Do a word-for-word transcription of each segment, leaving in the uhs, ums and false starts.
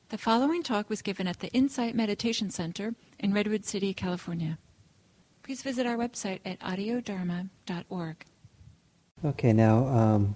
The following talk was given at the Insight Meditation Center in Redwood City, California. Please visit our website at audio dharma dot org. Okay, now, um,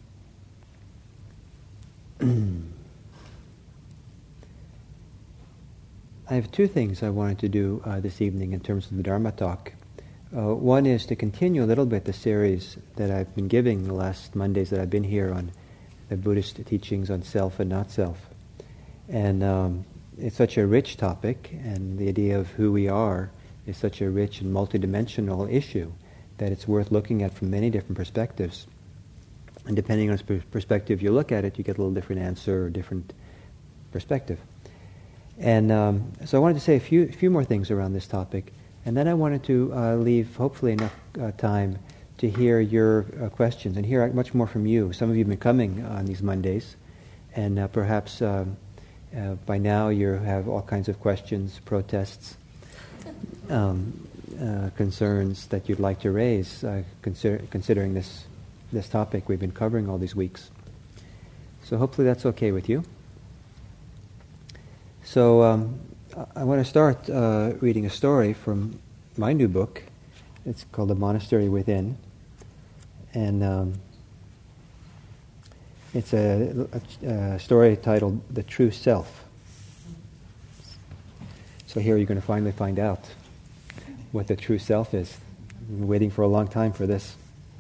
I have two things I wanted to do uh, this evening in terms of the Dharma talk. Uh, one is to continue a little bit the series that I've been giving the last Mondays that I've been here on the Buddhist teachings on self and not self. And um, it's such a rich topic, and the idea of who we are is such a rich and multidimensional issue that it's worth looking at from many different perspectives. And depending on the perspective you look at it, you get a little different answer or different perspective. And um, so I wanted to say a few, few more things around this topic, and then I wanted to uh, leave hopefully enough uh, time to hear your uh, questions and hear much more from you. Some of you have been coming on these Mondays, and uh, perhaps um, uh, by now you have all kinds of questions, protests, um, uh, concerns that you'd like to raise, uh, consider, considering this this topic we've been covering all these weeks. So hopefully that's okay with you. So um, I want to start uh, reading a story from my new book. It's called The Monastery Within. And um, it's a, a, a story titled The True Self. So here you're going to finally find out what the true self is. I've been waiting for a long time for this.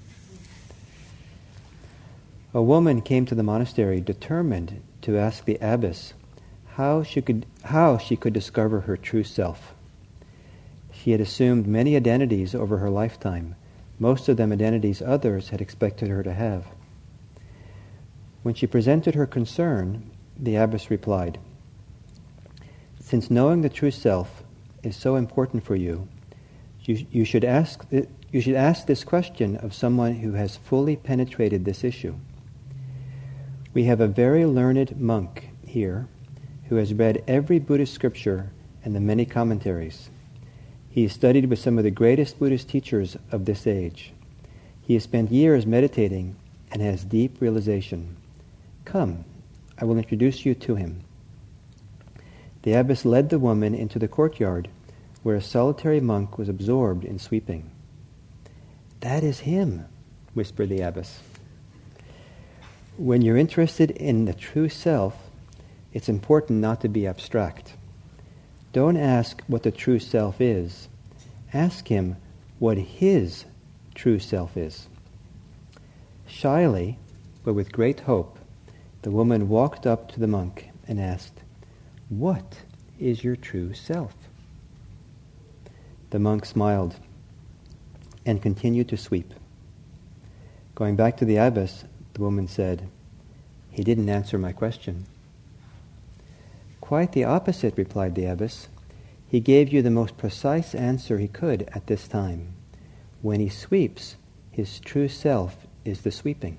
A woman came to the monastery determined to ask the abbess how she could how she could discover her true self. She had assumed many identities over her lifetime, most of them identities others had expected her to have. When she presented her concern, the abbess replied, "Since knowing the true self is so important for you, you, you should ask you should ask this question of someone who has fully penetrated this issue. We have a very learned monk here who has read every Buddhist scripture and the many commentaries. He has studied with some of the greatest Buddhist teachers of this age. He has spent years meditating and has deep realization. Come, I will introduce you to him." The abbess led the woman into the courtyard, where a solitary monk was absorbed in sweeping. "That is him," whispered the abbess. When you're interested in the true self, it's important not to be abstract. Don't ask what the true self is. Ask him what his true self is. Shyly, but with great hope, the woman walked up to the monk and asked, "What is your true self?" The monk smiled and continued to sweep. Going back to the abbess, the woman said, "He didn't answer my question." "Quite the opposite," replied the abbess. "He gave you the most precise answer he could at this time. When he sweeps, his true self is the sweeping."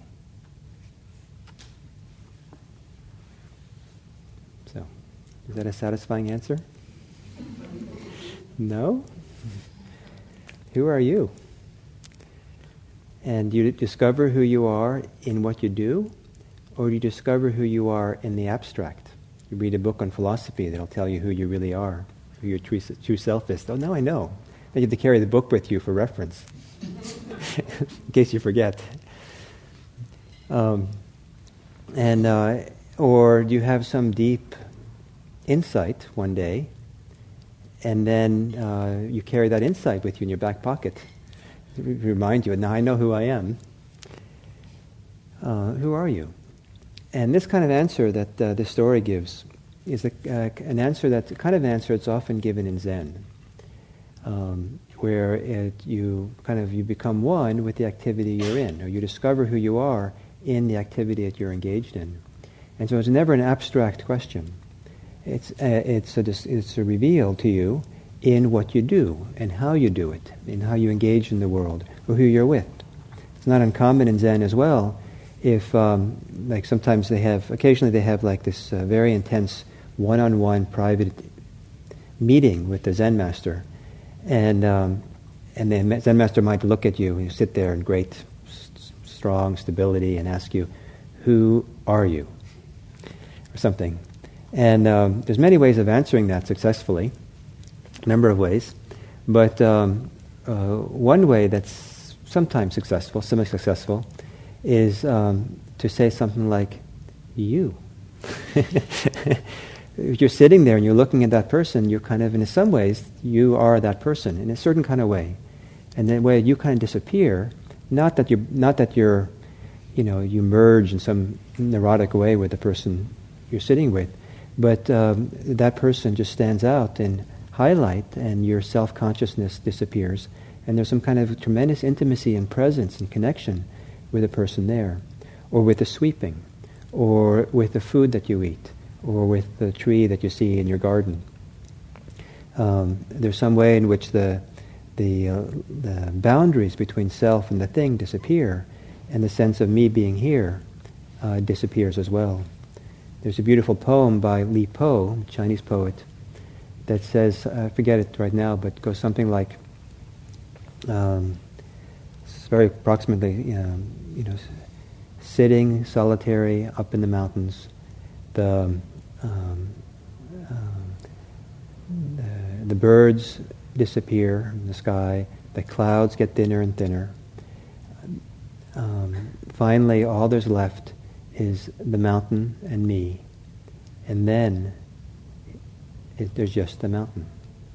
So, is that a satisfying answer? No? Who are you? And do you discover who you are in what you do, or do you discover who you are in the abstract? You read a book on philosophy that'll tell you who you really are, who your true, true self is. Oh, now I know. Then you have to carry the book with you for reference, in case you forget. Um, and uh, or do you have some deep insight one day, and then uh, you carry that insight with you in your back pocket? Remind you, now I know who I am. Uh, who are you? And this kind of answer that uh, this story gives is a, uh, an answer that's the kind of answer that's often given in Zen, um, where it, you kind of you become one with the activity you're in, or you discover who you are in the activity that you're engaged in. And so it's never an abstract question. It's uh, it's a, it's a reveal to you in what you do and how you do it, in how you engage in the world, or who you're with. It's not uncommon in Zen as well if, um, like sometimes they have, occasionally they have like this uh, very intense one-on-one private meeting with the Zen master, and um, and the Zen master might look at you and you sit there in great, st- strong stability and ask you, "Who are you?" or something. And um, there's many ways of answering that successfully, a number of ways. But um, uh, one way that's sometimes successful, semi-successful, is um, to say something like, you. If you're sitting there and you're looking at that person, you're kind of, in some ways, you are that person in a certain kind of way. And then way you kind of disappear, not that you're, not that you're, you know, you merge in some neurotic way with the person you're sitting with, but um, that person just stands out in highlight, and your self-consciousness disappears, and there's some kind of tremendous intimacy and presence and connection with the person there, or with the sweeping, or with the food that you eat, or with the tree that you see in your garden. Um, there's some way in which the the, uh, the boundaries between self and the thing disappear, and the sense of me being here uh, disappears as well. There's a beautiful poem by Li Po, a Chinese poet, that says, I forget it right now, but goes something like, um, it's very approximately, um, you know, sitting solitary up in the mountains, the um, um, the, the birds disappear in the sky, the clouds get thinner and thinner. Um, finally, all there's left is the mountain and me, and then it, there's just the mountain.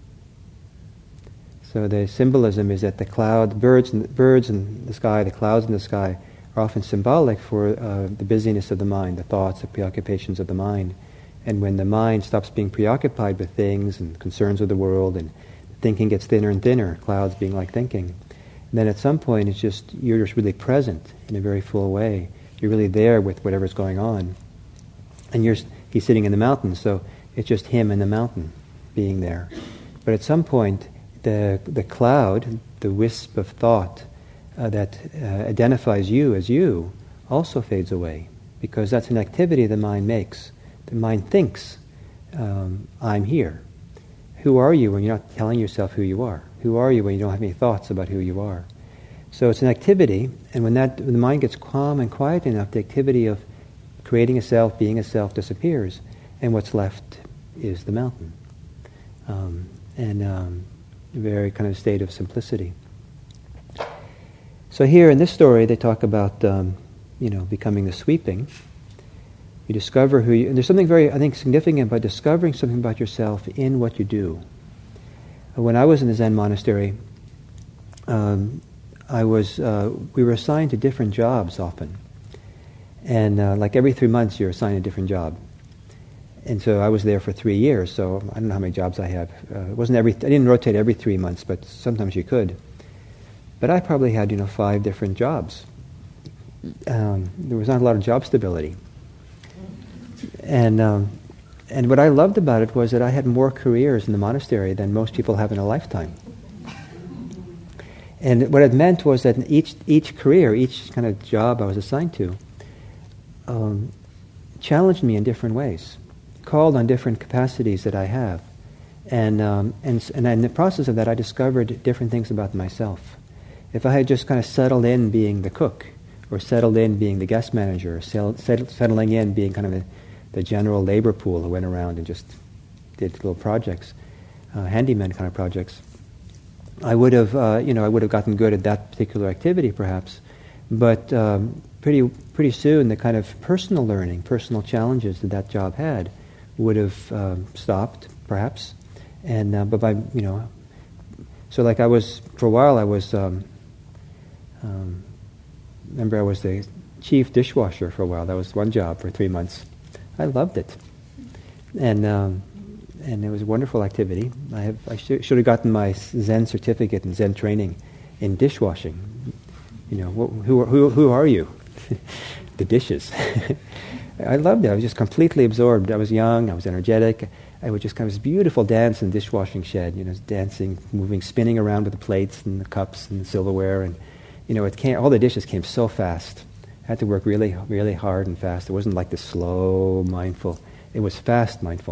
So the symbolism is that the cloud, birds, and birds in the sky, the clouds in the sky, are often symbolic for uh, the busyness of the mind, the thoughts, the preoccupations of the mind. And when the mind stops being preoccupied with things and concerns of the world, and thinking gets thinner and thinner, clouds being like thinking, and then at some point it's just, you're just really present in a very full way. You're really there with whatever's going on. And you're, he's sitting in the mountain, so it's just him and the mountain being there. But at some point, the the cloud, the wisp of thought uh, that uh, identifies you as you, also fades away, because that's an activity the mind makes. The mind thinks, um, I'm here. Who are you when you're not telling yourself who you are? Who are you when you don't have any thoughts about who you are? So it's an activity, and when that when the mind gets calm and quiet enough, the activity of creating a self, being a self, disappears, and what's left is the mountain. Um, and um, a very kind of state of simplicity. So here in this story, they talk about, um, you know, becoming the sweeping. You discover who you... And there's something very, I think, significant about discovering something about yourself in what you do. When I was in the Zen monastery, um, I was... Uh, we were assigned to different jobs often. And uh, like every three months, you're assigned a different job. And so I was there for three years, so I don't know how many jobs I have. Uh, it wasn't every... I didn't rotate every three months, but sometimes you could. But I probably had, you know, five different jobs. Um, there was not a lot of job stability. And um, and what I loved about it was that I had more careers in the monastery than most people have in a lifetime. And what it meant was that each each career, each kind of job I was assigned to, um, challenged me in different ways, called on different capacities that I have, and um, and and in the process of that, I discovered different things about myself. If I had just kind of settled in being the cook, or settled in being the guest manager, or settled, settling in being kind of a, the general labor pool who went around and just did little projects, uh, handyman kind of projects, I would have, uh, you know, I would have gotten good at that particular activity, perhaps. But um, pretty, pretty soon, the kind of personal learning, personal challenges that that job had, would have um, stopped, perhaps. And uh, but by, you know, so like I was for a while, I was. Um, um, remember, I was the chief dishwasher for a while. That was one job for three months. I loved it, and. Um, And it was a wonderful activity. I have I sh- should have gotten my Zen certificate and Zen training in dishwashing. You know, wh- who who who are you? The dishes. I loved it. I was just completely absorbed. I was young. I was energetic. I would just kind of this beautiful dance in the dishwashing shed. You know, dancing, moving, spinning around with the plates and the cups and the silverware, and you know, it came. All the dishes came so fast. I had to work really, really hard and fast. It wasn't like the slow, mindful. It was fast, mindful.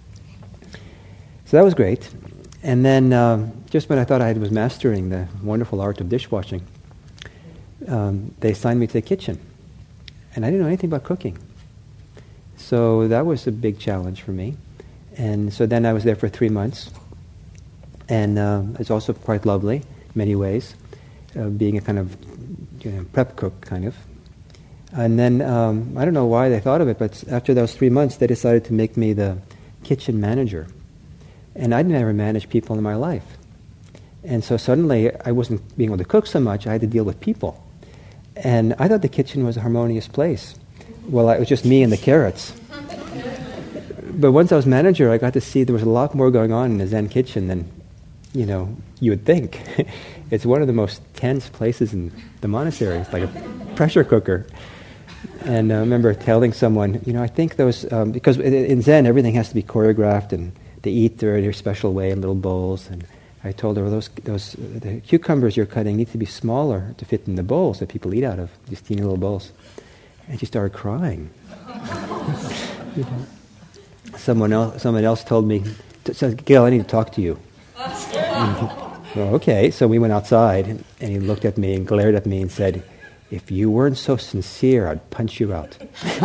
So that was great. And then um, just when I thought I was mastering the wonderful art of dishwashing, um, they assigned me to the kitchen. And I didn't know anything about cooking. So that was a big challenge for me. And so then I was there for three months. And um, it's also quite lovely in many ways, uh, being a kind of you know, prep cook, kind of. And then, um, I don't know why they thought of it, but after those three months, they decided to make me the kitchen manager. And I'd never managed people in my life. And so suddenly, I wasn't being able to cook so much, I had to deal with people. And I thought the kitchen was a harmonious place. Well, it was just me and the carrots. But once I was manager, I got to see there was a lot more going on in the Zen kitchen than, you know, you would think. It's one of the most tense places in the monastery. It's like a pressure cooker. And I remember telling someone, you know, I think those, um, because in Zen everything has to be choreographed and they eat their, their special way in little bowls. And I told her, well, those, those uh, the cucumbers you're cutting need to be smaller to fit in the bowls that people eat out of, these teeny little bowls. And she started crying. You know. Someone else, someone else told me, said, Gail, I need to talk to you. Well, okay, so we went outside, and he looked at me and glared at me and said, if you weren't so sincere, I'd punch you out.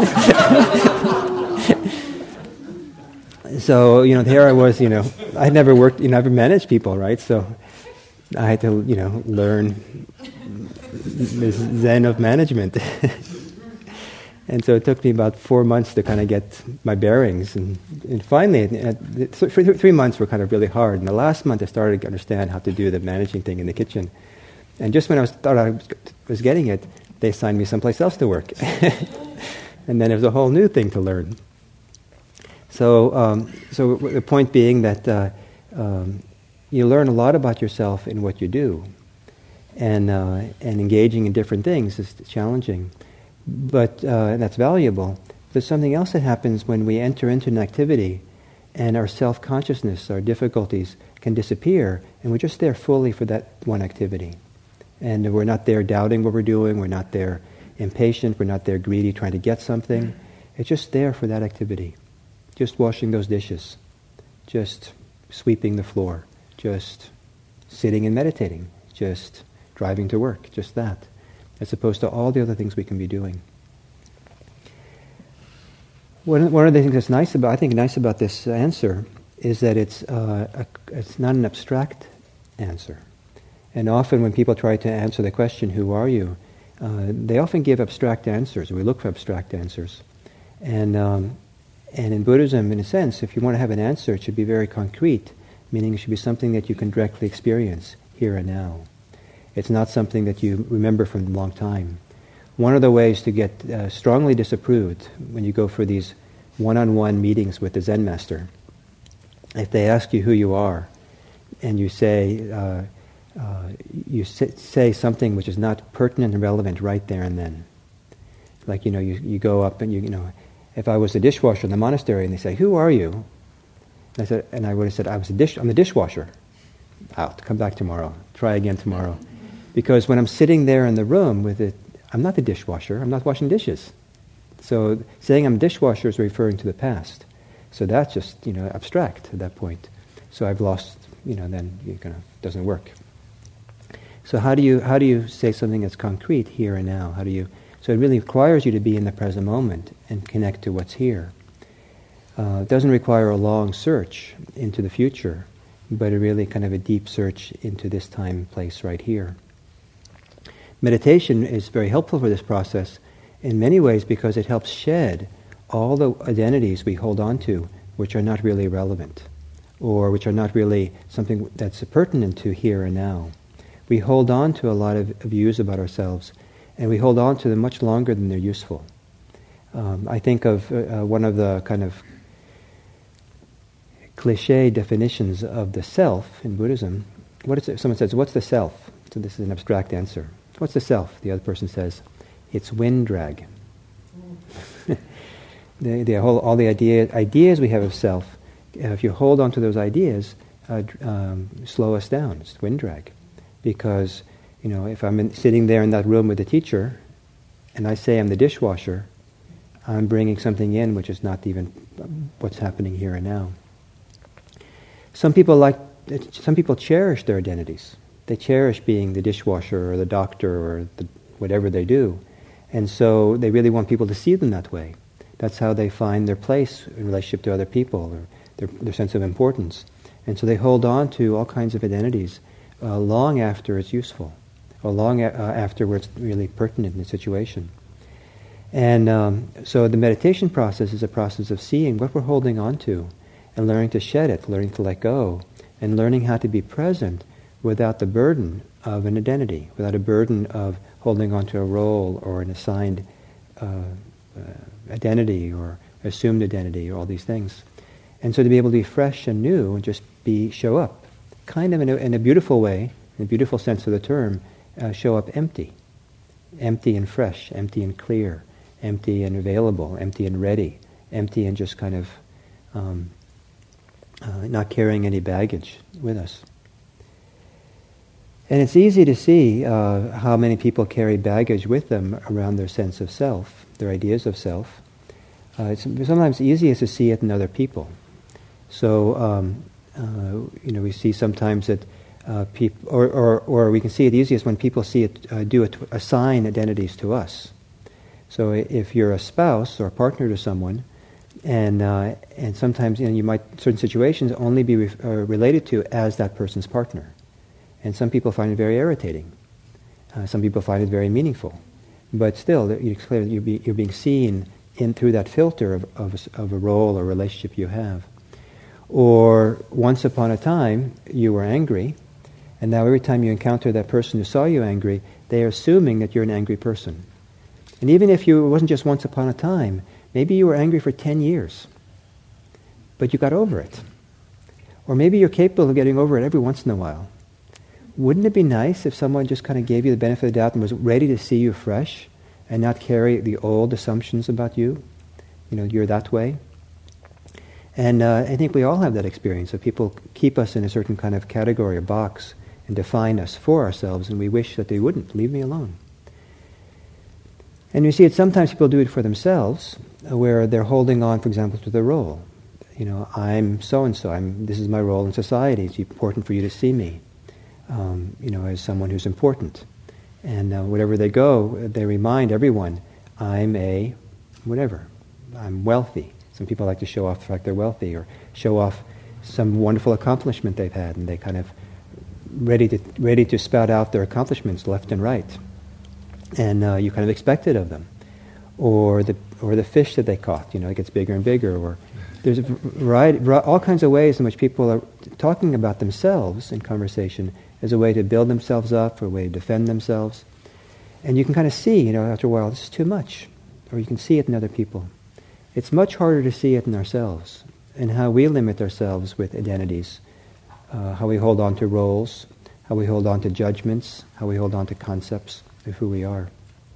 So, you know, there I was, you know, I'd never worked, you know, never managed people, right? So I had to, you know, learn this Zen of management. And so it took me about four months to kind of get my bearings. And, and finally, th- th- three months were kind of really hard. And the last month I started to understand how to do the managing thing in the kitchen. And just when I was, thought I was, was getting it, they assigned me someplace else to work. And then it was a whole new thing to learn. So, um, so the point being that uh, um, you learn a lot about yourself in what you do. And, uh, and engaging in different things is challenging. But uh, that's valuable. There's something else that happens when we enter into an activity and our self-consciousness, our difficulties can disappear, and we're just there fully for that one activity. And we're not there doubting what we're doing, we're not there impatient, we're not there greedy trying to get something. It's just there for that activity. Just washing those dishes, just sweeping the floor, just sitting and meditating, just driving to work, just that. As opposed to all the other things we can be doing. One, one of the things that's nice about, I think, nice about this answer is that it's uh, a, it's not an abstract answer. And often when people try to answer the question, "Who are you?" Uh, they often give abstract answers. We look for abstract answers, and um, and in Buddhism, in a sense, if you want to have an answer, it should be very concrete, meaning it should be something that you can directly experience here and now. It's not something that you remember from a long time. One of the ways to get uh, strongly disapproved when you go for these one-on-one meetings with the Zen master, if they ask you who you are, and you say uh, uh, you say something which is not pertinent and relevant right there and then, like you know, you, you go up and you you know, if I was a dishwasher in the monastery and they say, "Who are you?" And I said, and I would have said, "I was a dish. I'm the dishwasher." Out. Come back tomorrow. Try again tomorrow. Because when I'm sitting there in the room with it, I'm not the dishwasher, I'm not washing dishes. So saying I'm dishwasher is referring to the past. So that's just, you know, abstract at that point. So I've lost, you know, then it kind of doesn't work. So how do you how do you say something that's concrete here and now? How do you so it really requires you to be in the present moment and connect to what's here. Uh, it doesn't require a long search into the future, but a really kind of a deep search into this time, place right here. Meditation is very helpful for this process in many ways because it helps shed all the identities we hold on to which are not really relevant or which are not really something that's pertinent to here and now. We hold on to a lot of views about ourselves and we hold on to them much longer than they're useful. Um, I think of uh, one of the kind of cliche definitions of the self in Buddhism. What is it? Someone says, "What's the self?" So this is an abstract answer. What's the self? The other person says, "It's wind drag." the, the whole, all the idea, ideas we have of self, uh, if you hold on to those ideas, uh, um, slow us down. It's wind drag. Because, you know, if I'm in, sitting there in that room with the teacher, and I say I'm the dishwasher, I'm bringing something in which is not even what's happening here and now. Some people like, some people cherish their identities. They cherish being the dishwasher or the doctor or the, whatever they do. And so they really want people to see them that way. That's how they find their place in relationship to other people, or their, their sense of importance. And so they hold on to all kinds of identities uh, long after it's useful, or long a- uh, after where it's really pertinent in the situation. And um, so the meditation process is a process of seeing what we're holding on to and learning to shed it, learning to let go, and learning how to be present without the burden of an identity, without a burden of holding on to a role or an assigned uh, uh, identity or assumed identity or all these things. And so to be able to be fresh and new and just be show up, kind of in a, in a beautiful way, in a beautiful sense of the term, uh, show up empty. Empty and fresh, empty and clear, empty and available, empty and ready, empty and just kind of um, uh, not carrying any baggage with us. And it's easy to see uh, how many people carry baggage with them around their sense of self, their ideas of self. Uh, it's sometimes easiest to see it in other people. So, um, uh, you know, we see sometimes that uh, people, or, or, or we can see it easiest when people see it, uh, do it, assign identities to us. So if you're a spouse or a partner to someone, and uh, and sometimes, you know, you might, certain situations only be re- uh, related to as that person's partner. And some people find it very irritating. Uh, some people find it very meaningful. But still, it's clear that you're, be, you're being seen in through that filter of, of, a, of a role or relationship you have. Or once upon a time, you were angry, and now every time you encounter that person who saw you angry, they are assuming that you're an angry person. And even if you, it wasn't just once upon a time, maybe you were angry for ten years, but you got over it. Or maybe you're capable of getting over it every once in a while. Wouldn't it be nice if someone just kind of gave you the benefit of the doubt and was ready to see you fresh and not carry the old assumptions about you? You know, you're that way. And uh, I think we all have that experience of people keep us in a certain kind of category or box and define us for ourselves, and we wish that they wouldn't. Leave me alone. And you see it sometimes people do it for themselves, uh, where they're holding on, for example, to their role. You know, I'm so-and-so, I'm, this is my role in society, it's important for you to see me, um, you know, as someone who's important. And uh, wherever they go, they remind everyone, I'm a whatever, I'm wealthy. Some people like to show off the fact they're wealthy, or show off some wonderful accomplishment they've had, and they kind of ready to ready to spout out their accomplishments left and right. And uh, you kind of expect it of them. Or the or the fish that they caught, you know, it gets bigger and bigger. Or there's a variety, all kinds of ways in which people are talking about themselves in conversation as a way to build themselves up, or a way to defend themselves. And you can kind of see, you know, after a while, this is too much. Or you can see it in other people. It's much harder to see it in ourselves, and how we limit ourselves with identities, uh, how we hold on to roles, how we hold on to judgments, how we hold on to concepts of who we are.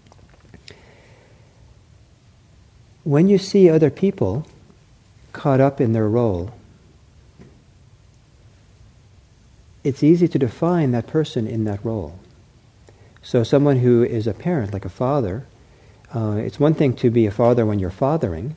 When you see other people caught up in their role, it's easy to define that person in that role. So someone who is a parent, like a father, uh, it's one thing to be a father when you're fathering,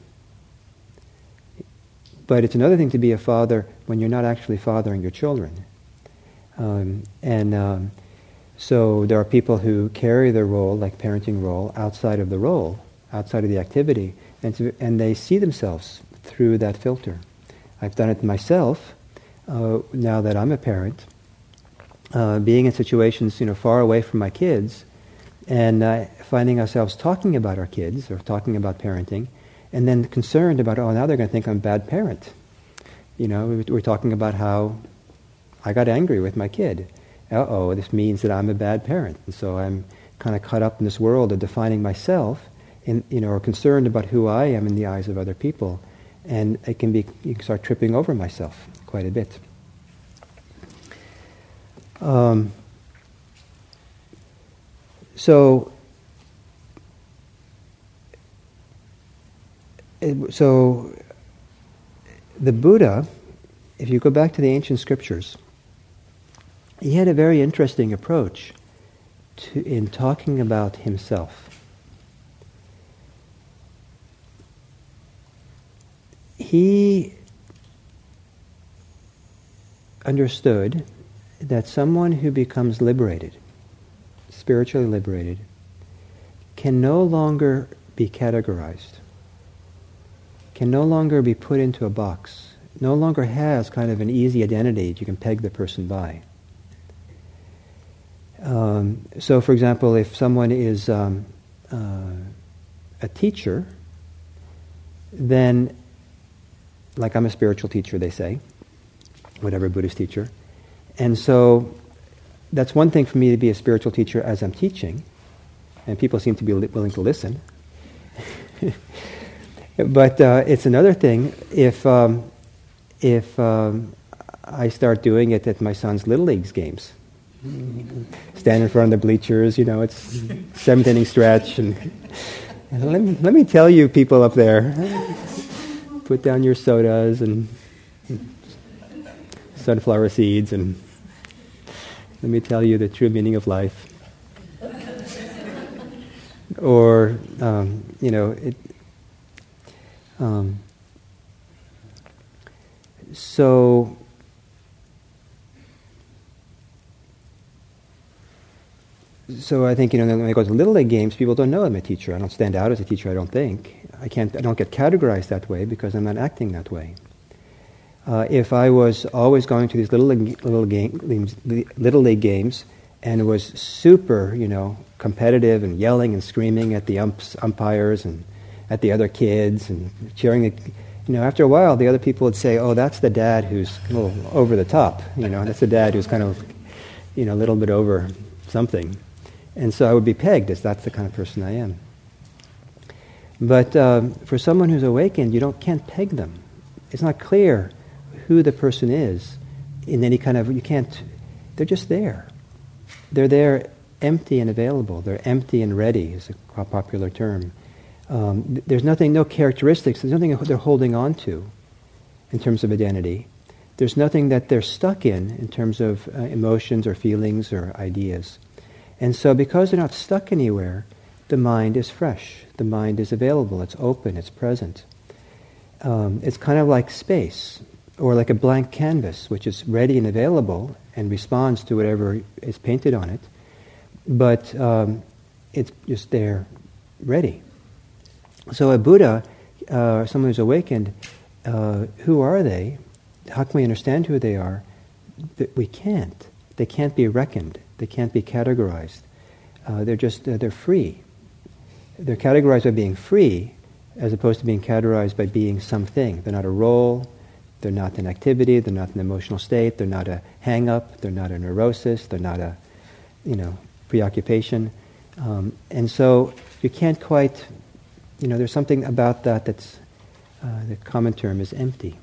but it's another thing to be a father when you're not actually fathering your children. Um, and um, so there are people who carry their role, like parenting role, outside of the role, outside of the activity, and, to, and they see themselves through that filter. I've done it myself, uh, now that I'm a parent, uh, being in situations, you know, far away from my kids, and uh, finding ourselves talking about our kids, or talking about parenting, and then concerned about, oh, now they're going to think I'm a bad parent. You know, we're talking about how I got angry with my kid. Uh-oh, this means that I'm a bad parent. And so I'm kind of caught up in this world of defining myself, in, you know, or concerned about who I am in the eyes of other people. And it can be, you can start tripping over myself quite a bit. Um, so, it, so the Buddha, if you go back to the ancient scriptures, he had a very interesting approach to, in talking about himself. He understood that someone who becomes liberated, spiritually liberated, can no longer be categorized. can no longer be put into a box, no longer has kind of an easy identity that you can peg the person by. Um, so, for example, if someone is um, uh, a teacher, then, like I'm a spiritual teacher, they say, whatever Buddhist teacher, and so that's one thing for me to be a spiritual teacher as I'm teaching, and people seem to be li- willing to listen. But uh, it's another thing if um, if um, I start doing it at my son's Little Leagues games. Stand in front of the bleachers, you know, it's seventh inning stretch, and, and let me let me tell you, people up there, put down your sodas and sunflower seeds, and let me tell you the true meaning of life. Or, um, you know, it. Um, so. So I think, you know, when I go to Little League games, people don't know I'm a teacher. I don't stand out as a teacher, I don't think. I can't. I don't get categorized that way because I'm not acting that way. Uh, if I was always going to these Little League, little, game, little League games and was super, you know, competitive and yelling and screaming at the umps, umpires and at the other kids and cheering, the, you know, after a while the other people would say, oh, that's the dad who's a little over the top. You know, that's the dad who's kind of, you know, a little bit over something. And so I would be pegged as that's the kind of person I am. But um, for someone who's awakened, you don't can't peg them. It's not clear who the person is in any kind of, you can't, they're just there. They're there empty and available. They're empty and ready is a popular term. Um, there's nothing, no characteristics, there's nothing they're holding on to in terms of identity. There's nothing that they're stuck in in terms of uh, emotions or feelings or ideas. And so because they're not stuck anywhere, the mind is fresh. The mind is available. It's open. It's present. Um, it's kind of like space, or like a blank canvas, which is ready and available and responds to whatever is painted on it. But um, it's just there, ready. So a Buddha, uh, someone who's awakened, uh, who are they? How can we understand who they are? That we can't. They can't be reckoned. They can't be categorized. Uh, they're just, uh, they're free. They're categorized by being free as opposed to being categorized by being something. They're not a role, they're not an activity, they're not an emotional state, they're not a hang-up, they're not a neurosis, they're not a, you know, preoccupation. Um, and so you can't quite, you know, there's something about that that's, uh, the common term is empty.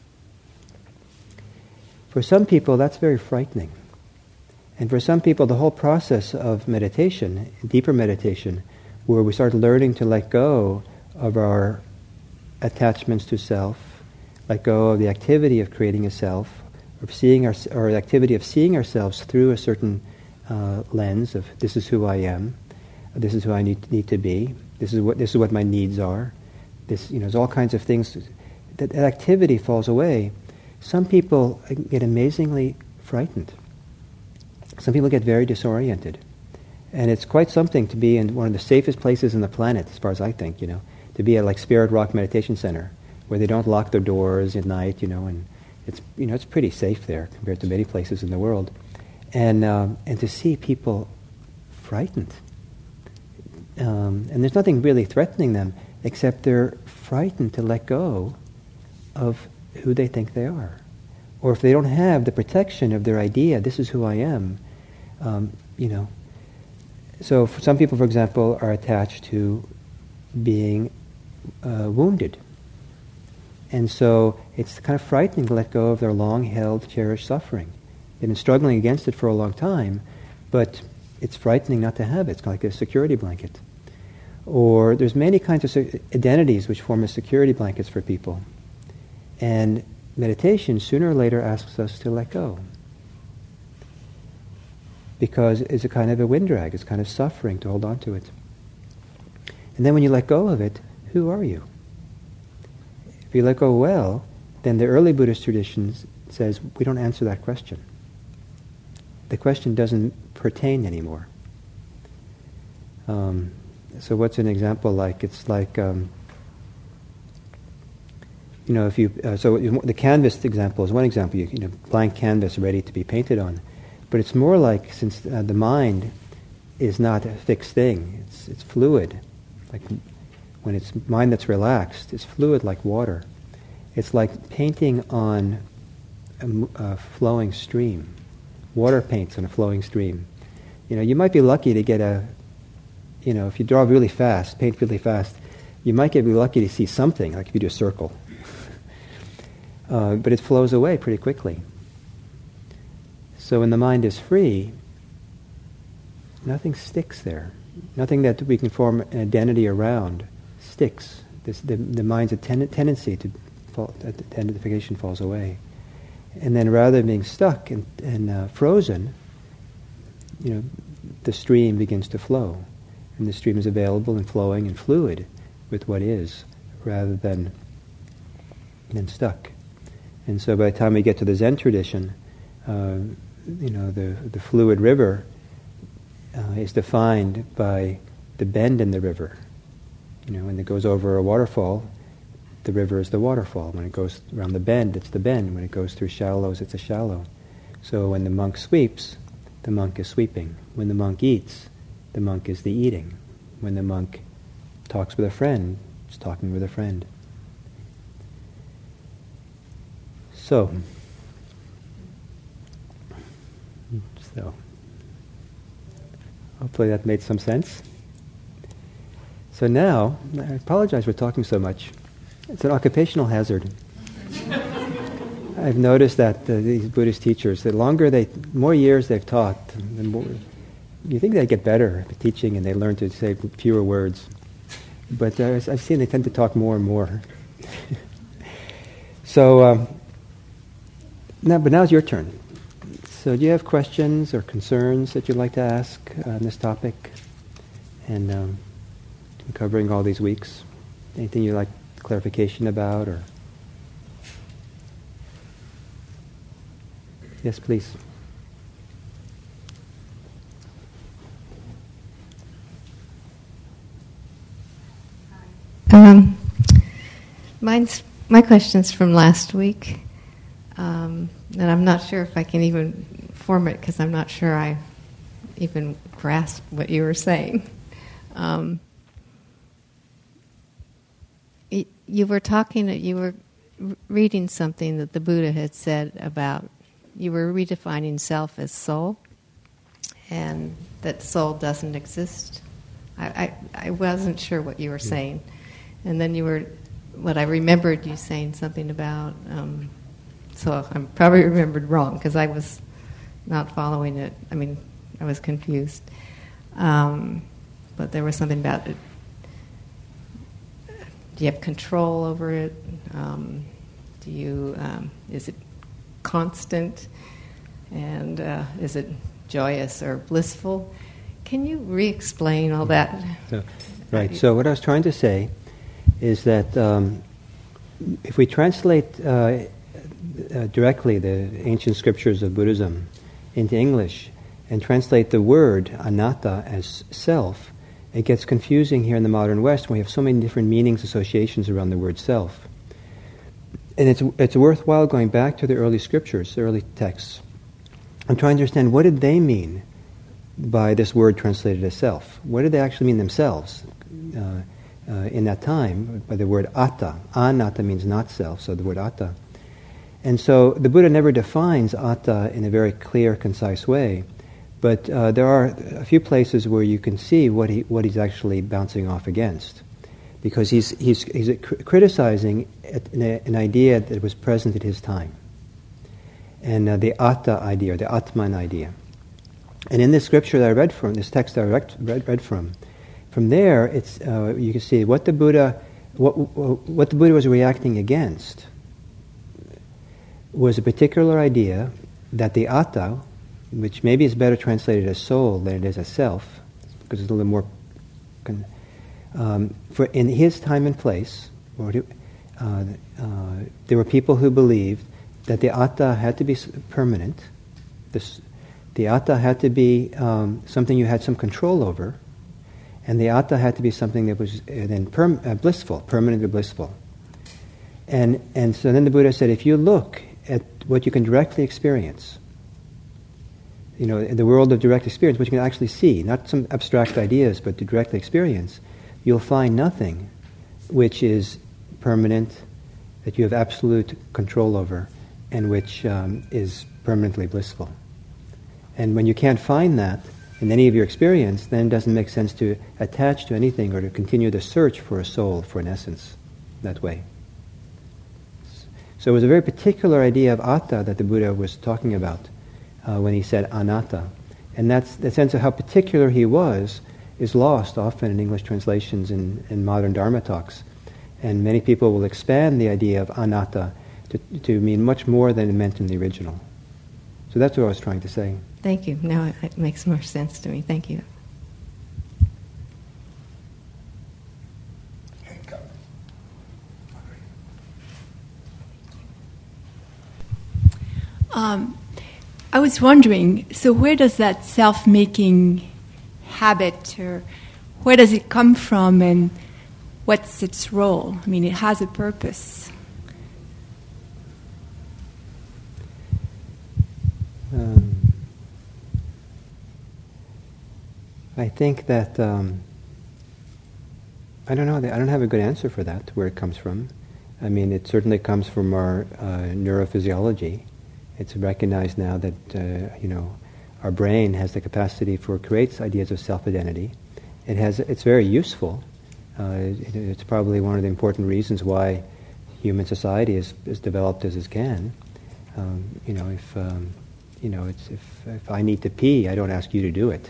For some people, that's very frightening. And for some people, the whole process of meditation, deeper meditation, where we start learning to let go of our attachments to self, let go of the activity of creating a self, or seeing our, or the activity of seeing ourselves through a certain uh, lens of this is who I am, this is who I need, need to be, this is what this is what my needs are. This, you know, there's all kinds of things. That, that activity falls away. Some people get amazingly frightened. Some people get very disoriented. And it's quite something to be in one of the safest places on the planet, as far as I think, you know, to be at like Spirit Rock Meditation Center, where they don't lock their doors at night, you know, and it's, you know, it's pretty safe there compared to many places in the world. And um, and to see people frightened. Um, and there's nothing really threatening them, except they're frightened to let go of who they think they are. Or if they don't have the protection of their idea, this is who I am, um, you know. So for some people, for example, are attached to being uh, wounded. And so it's kind of frightening to let go of their long-held, cherished suffering. They've been struggling against it for a long time, but it's frightening not to have it. It's kind of like a security blanket. Or there's many kinds of se- identities which form as security blankets for people. And meditation, sooner or later, asks us to let go. Because it's a kind of a wind drag. It's kind of suffering to hold on to it. And then when you let go of it, who are you? If you let go well, then the early Buddhist tradition says we don't answer that question. The question doesn't pertain anymore. Um, so what's an example like? It's like um, you know, if you uh, so the canvas example is one example. You, you know, blank canvas ready to be painted on, but it's more like, since uh, the mind is not a fixed thing. It's it's fluid. Like when it's mind that's relaxed, it's fluid like water. It's like painting on a, a flowing stream. Water paints on a flowing stream. You know, you might be lucky to get a, you know, if you draw really fast, paint really fast, you might get be lucky to see something, like if you do a circle. uh, but it flows away pretty quickly. So when the mind is free, nothing sticks there. Nothing that we can form an identity around sticks. This, the, the mind's a ten- tendency to fall, identification falls away. And then rather than being stuck and, and uh, frozen, you know, the stream begins to flow. And the stream is available and flowing and fluid with what is, rather than, than stuck. And so by the time we get to the Zen tradition, uh, you know, the, the fluid river uh, is defined by the bend in the river. You know, when it goes over a waterfall, the river is the waterfall. When it goes around the bend, it's the bend. When it goes through shallows, it's a shallow. So when the monk sweeps, the monk is sweeping. When the monk eats, the monk is the eating. When the monk talks with a friend, he's talking with a friend. So, so, hopefully that made some sense. So now, I apologize for talking so much. It's an occupational hazard. I've noticed that uh, these Buddhist teachers, the longer they, more years they've taught, the more, you think they get better at teaching and they learn to say fewer words. But uh, I've seen they tend to talk more and more. so, um, now, but now's your turn. So do you have questions or concerns that you'd like to ask on this topic? And um, covering all these weeks, anything you'd like clarification about, or? Yes, please. Um, mine's my question's from last week, um, and I'm not sure if I can even form it because I'm not sure I even grasped what you were saying. Um, y- you were talking. You were r- reading something that the Buddha had said about. You were redefining self as soul, and that soul doesn't exist. I, I, I wasn't sure what you were saying. And then you were, what I remembered you saying something about, um, so I probably remembered wrong because I was not following it. I mean, I was confused. Um, but there was something about it. Do you have control over it? Um, do you, um, is it constant, and uh, is it joyous or blissful? Can you re-explain all that? So, right. So what I was trying to say is that um, if we translate uh, uh, directly the ancient scriptures of Buddhism into English and translate the word anatta as self, it gets confusing here in the modern West when we have so many different meanings, associations around the word self. And it's it's worthwhile going back to the early scriptures, the early texts, and trying to understand what did they mean by this word translated as self. What did they actually mean themselves uh, uh, in that time by the word atta? Anatta means not self, so the word atta. And so the Buddha never defines atta in a very clear, concise way, but uh, there are a few places where you can see what he what he's actually bouncing off against. Because he's he's he's criticizing an, an idea that was present at his time, and uh, the atta idea, or the atman idea. And in this scripture that I read from, this text that I read, read from, from there, it's uh, you can see what the Buddha, what what the Buddha was reacting against was a particular idea that the atta, which maybe is better translated as soul than it is as self, because it's a little more. Con- Um, for in his time and place, or, uh, uh, there were people who believed that the atta had to be permanent. This, the atta had to be um, something you had some control over, and the atta had to be something that was uh, then perm- uh, blissful, permanent and blissful. And, and so then the Buddha said, if you look at what you can directly experience, you know, in the world of direct experience, what you can actually see, not some abstract ideas, but to directly experience, you'll find nothing which is permanent, that you have absolute control over, and which um, is permanently blissful. And when you can't find that in any of your experience, then it doesn't make sense to attach to anything or to continue the search for a soul, for an essence, that way. So it was a very particular idea of atta that the Buddha was talking about uh, when he said anatta. And that's the sense of how particular he was is lost often in English translations in, in modern Dharma talks. And many people will expand the idea of anatta to, to mean much more than it meant in the original. So that's what I was trying to say. Thank you. Now it, it makes more sense to me. Thank you. Um, I was wondering, so where does that self-making habit, or where does it come from, and what's its role? I mean, it has a purpose. Um, I think that, um, I don't know, I don't have a good answer for that, where it comes from. I mean, it certainly comes from our uh, neurophysiology. It's recognized now that, uh, you know, our brain has the capacity for, creates ideas of self-identity. It has, it's very useful. Uh, it, it's probably one of the important reasons why human society is as developed as it can. Um, you know, if, um, you know, it's, if, if I need to pee, I don't ask you to do it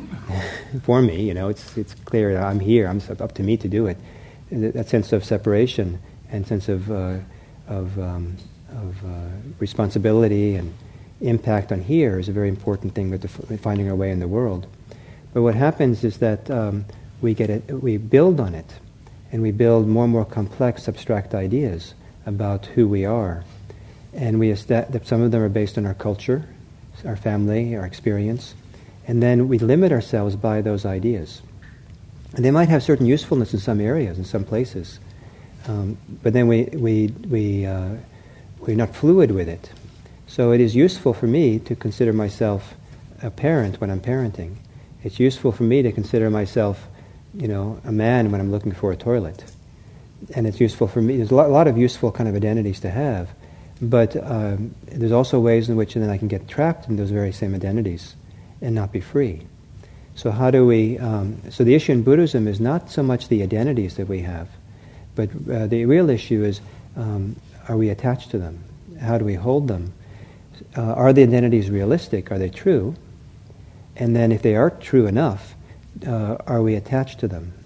for me. You know, it's, it's clear that I'm here, I'm up to me to do it. And that sense of separation and sense of, uh, of, um, of uh, responsibility and impact on here is a very important thing with the f- finding our way in the world. But what happens is that um, we get it, we build on it, and we build more and more complex, abstract ideas about who we are, and we esta- that some of them are based on our culture, our family, our experience, and then we limit ourselves by those ideas. And they might have certain usefulness in some areas, in some places, um, but then we we we. Uh, We're not fluid with it. So it is useful for me to consider myself a parent when I'm parenting. It's useful for me to consider myself, you know, a man when I'm looking for a toilet. And it's useful for me. There's a lot, a lot of useful kind of identities to have. But um, there's also ways in which then I can get trapped in those very same identities and not be free. So how do we... Um, so the issue in Buddhism is not so much the identities that we have, but uh, the real issue is... Um, Are we attached to them? How do we hold them? Uh, are the identities realistic? Are they true? And then if they are true enough, uh, are we attached to them?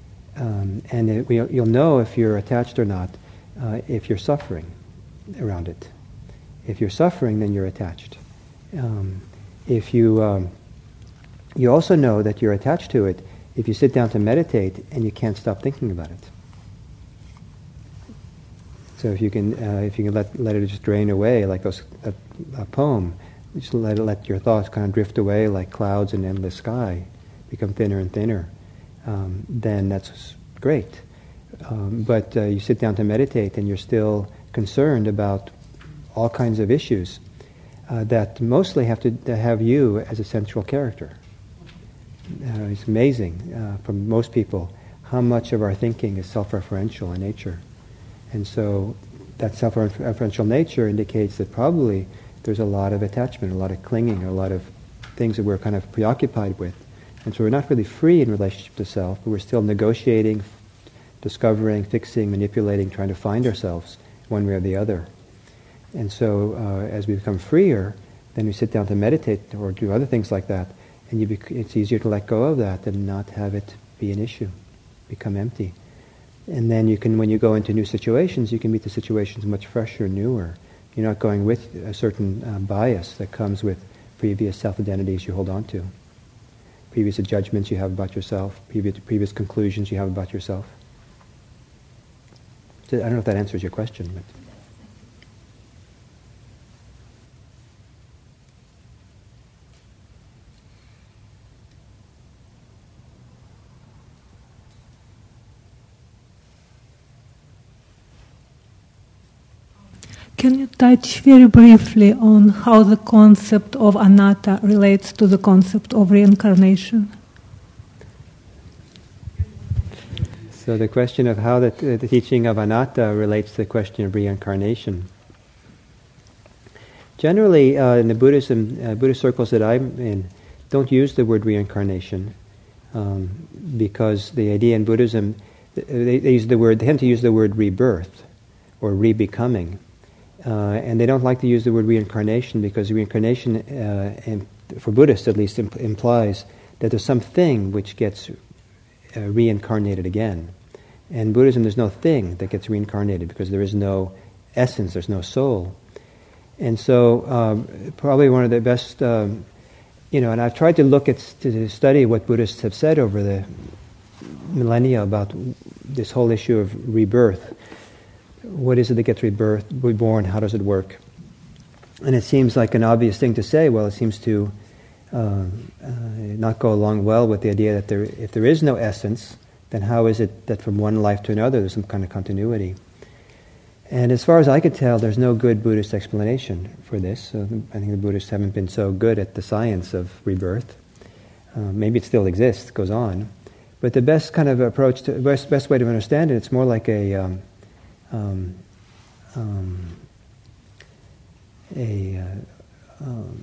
Um, and it, we, you'll know if you're attached or not uh, if you're suffering around it. If you're suffering, then you're attached. Um, if you, um, you also know that you're attached to it if you sit down to meditate and you can't stop thinking about it. So if you can, uh, if you can let let it just drain away like those, a, a poem, just let it, let your thoughts kind of drift away like clouds in endless sky, become thinner and thinner. Um, then that's great. Um, but uh, you sit down to meditate and you're still concerned about all kinds of issues uh, that mostly have to, to have you as a central character. Uh, it's amazing uh, for most people how much of our thinking is self-referential in nature. And so that self-referential nature indicates that probably there's a lot of attachment, a lot of clinging, a lot of things that we're kind of preoccupied with. And so we're not really free in relationship to self, but we're still negotiating, discovering, fixing, manipulating, trying to find ourselves one way or the other. And so uh, as we become freer, then we sit down to meditate or do other things like that, and you bec- it's easier to let go of that and not have it be an issue, become empty. And then you can, when you go into new situations, you can meet the situations much fresher, newer. You're not going with a certain uh, bias that comes with previous self-identities you hold on to, previous judgments you have about yourself, previous, previous conclusions you have about yourself. So I don't know if that answers your question, but... Can you touch very briefly on how the concept of anatta relates to the concept of reincarnation? So the question of how the, the teaching of anatta relates to the question of reincarnation. Generally, uh, in the Buddhism, uh, Buddhist circles that I'm in, don't use the word reincarnation um, because the idea in Buddhism, they, they use the word, they tend to use the word rebirth or rebecoming. Uh, and they don't like to use the word reincarnation because reincarnation, uh, in, for Buddhists at least, imp- implies that there's something which gets uh, reincarnated again. In Buddhism, there's no thing that gets reincarnated because there is no essence, there's no soul. And so, um, probably one of the best, um, you know, and I've tried to look at, to study what Buddhists have said over the millennia about this whole issue of rebirth. What is it that gets rebirth, reborn? How does it work? And it seems like an obvious thing to say. Well, it seems to uh, uh, not go along well with the idea that there, if there is no essence, then how is it that from one life to another there's some kind of continuity? And as far as I could tell, there's no good Buddhist explanation for this. So I think the Buddhists haven't been so good at the science of rebirth. Uh, maybe it still exists, goes on. But the best kind of approach, to best, best way to understand it, it's more like a um, um, um, a uh, um,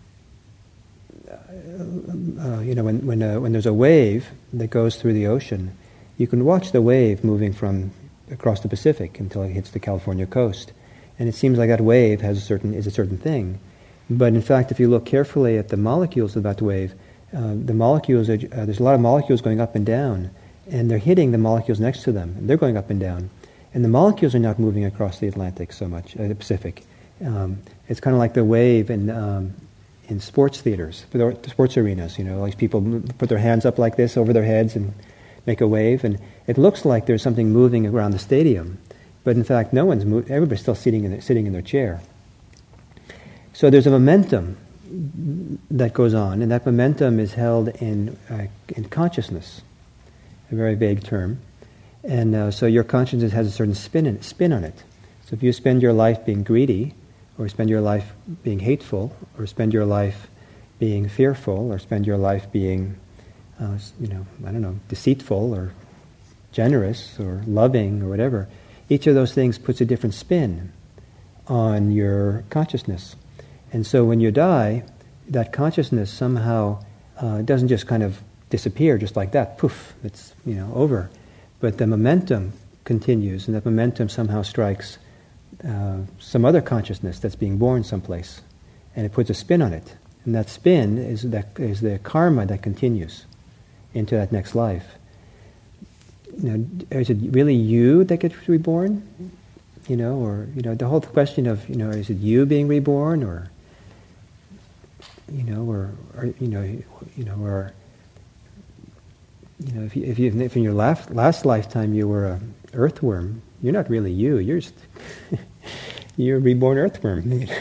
uh, you know when when uh, when there's a wave that goes through the ocean, you can watch the wave moving from across the Pacific until it hits the California coast, and it seems like that wave has a certain is a certain thing. But in fact, if you look carefully at the molecules of that wave, uh, the molecules are, uh, there's a lot of molecules going up and down, and they're hitting the molecules next to them, and they're going up and down. And the molecules are not moving across the Atlantic so much, uh, the Pacific. Um, it's kind of like the wave in um, in sports theaters, the sports arenas. You know, like people put their hands up like this over their heads and make a wave, and it looks like there's something moving around the stadium, but in fact, no one's moving. Everybody's still sitting in their, sitting in their chair. So there's a momentum that goes on, and that momentum is held in uh, in consciousness, a very vague term. And uh, so your consciousness has a certain spin in, spin on it. So if you spend your life being greedy, or spend your life being hateful, or spend your life being fearful, or spend your life being, uh, you know, I don't know, deceitful, or generous, or loving, or whatever, each of those things puts a different spin on your consciousness. And so when you die, that consciousness somehow uh, doesn't just kind of disappear just like that, poof, it's, you know, over. But the momentum continues, and that momentum somehow strikes uh, some other consciousness that's being born someplace, and it puts a spin on it. And that spin is that is the karma that continues into that next life. You know, is it really you that gets reborn? You know, or you know, the whole question of you know, is it you being reborn, or you know, or, or you know, you know, or You know, if, you, if, you, if in your last, last lifetime you were an earthworm, you're not really you. You're just you're a reborn earthworm.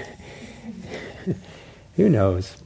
Who knows?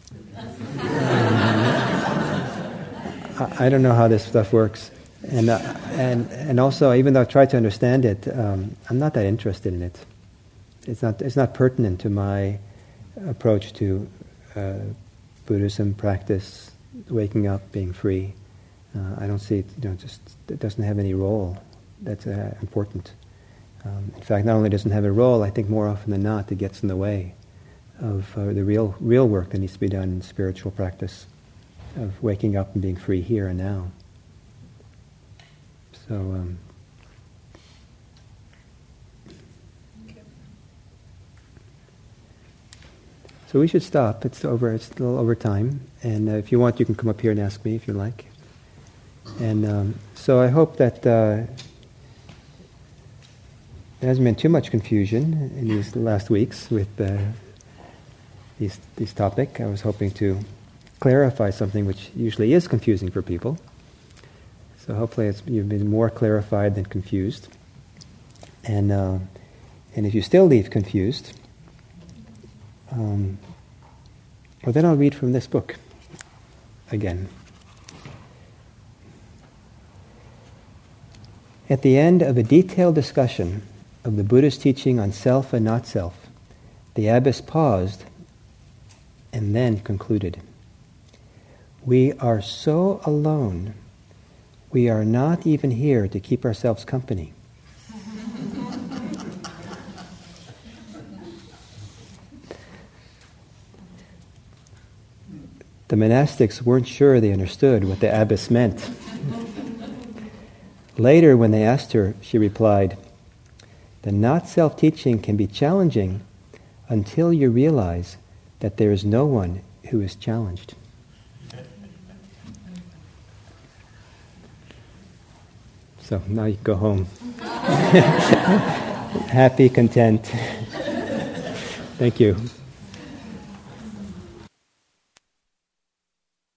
um, I, I don't know how this stuff works, and uh, and and also, even though I've tried to understand it, um, I'm not that interested in it. It's not it's not pertinent to my approach to uh, Buddhism practice, waking up, being free. Uh, I don't see it, you know, just, it doesn't have any role that's uh, important. Um, in fact, not only doesn't have a role, I think more often than not it gets in the way of uh, the real real work that needs to be done in spiritual practice, of waking up and being free here and now. So, um, so we should stop. It's over. It's a little over time, and uh, if you want, you can come up here and ask me if you like. And um, so I hope that uh, there hasn't been too much confusion in these last weeks with uh, these these topic. I was hoping to clarify something which usually is confusing for people. So hopefully it's, you've been more clarified than confused. And uh, and if you still leave confused, um, well then I'll read from this book again. At the end of a detailed discussion of the Buddha's teaching on self and not self, the abbess paused and then concluded, "We are so alone, we are not even here to keep ourselves company." The monastics weren't sure they understood what the abbess meant. Later, when they asked her, she replied, "The not-self teaching can be challenging until you realize that there is no one who is challenged." So now you can go home. Happy, content. Thank you.